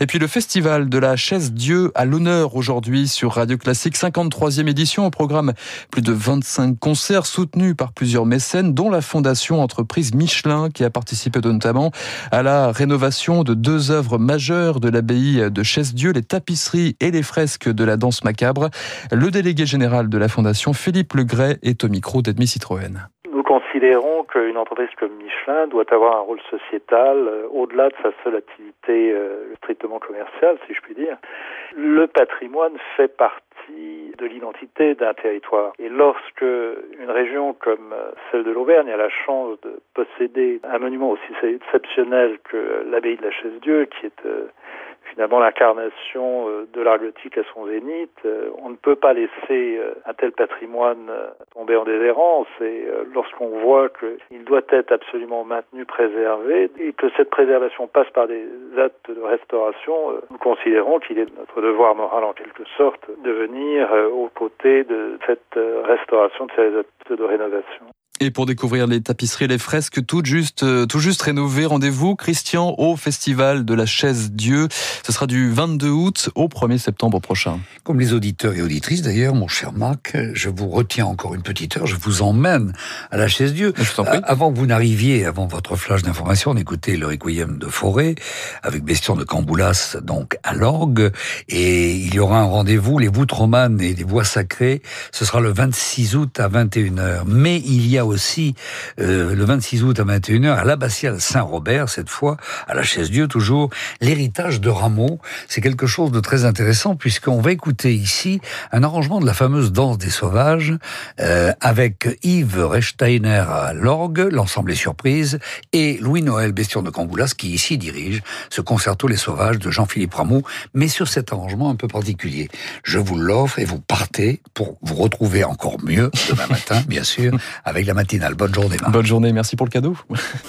Et puis le festival de la Chaise-Dieu à l'honneur aujourd'hui sur Radio Classique, 53e édition. Au programme, plus de 25 concerts soutenus par plusieurs mécènes, dont la Fondation Entreprise Michelin qui a participé notamment à la rénovation de 2 œuvres majeures de l'abbaye de Chaise-Dieu, les tapisseries et les fresques de la danse macabre. Le délégué général de la Fondation, Philippe Legray, est au micro d'Edmy Citroën. Nous considérons qu'une entreprise comme Michelin doit avoir un rôle sociétal au-delà de sa seule activité strictement commerciale, si je puis dire. Le patrimoine fait partie de l'identité d'un territoire. Et lorsque une région comme celle de l'Auvergne a la chance de posséder un monument aussi exceptionnel que l'abbaye de la Chaise-Dieu, qui est finalement l'incarnation de l'art gothique à son zénith, on ne peut pas laisser un tel patrimoine tomber en déshérence. Et lorsqu'on voit qu'il doit être absolument maintenu, préservé, et que cette préservation passe par des actes de restauration, nous considérons qu'il est notre devoir moral en quelque sorte de venir aux côtés de cette restauration, de ces actes de rénovation. Et pour découvrir les tapisseries et les fresques tout juste rénovées, rendez-vous, Christian, au Festival de la Chaise-Dieu. Ce sera du 22 août au 1er septembre prochain. Comme les auditeurs et auditrices d'ailleurs, mon cher Marc, je vous retiens encore une petite heure, je vous emmène à la Chaise-Dieu. Je t'en prie. Avant que vous n'arriviez, avant votre flash d'information, on écoutait le Requiem de Fauré, avec Bestion de Camboulas, donc à l'orgue, et il y aura un rendez-vous, les voûtes romanes et les voix sacrées, ce sera le 26 août à 21h. Mais il y a aussi le 26 août à 21h à l'abbatiale Saint-Robert, cette fois à la Chaise-Dieu toujours, l'héritage de Rameau. C'est quelque chose de très intéressant puisqu'on va écouter ici un arrangement de la fameuse Danse des Sauvages avec Yves Rechsteiner à l'orgue, l'ensemble est surprise, et Louis-Noël Bestion de Camboulas qui ici dirige ce concerto Les Sauvages de Jean-Philippe Rameau, mais sur cet arrangement un peu particulier. Je vous l'offre et vous partez pour vous retrouver encore mieux demain matin, bien sûr, avec la matinale. Bonne journée, Marc. Bonne journée, merci pour le cadeau.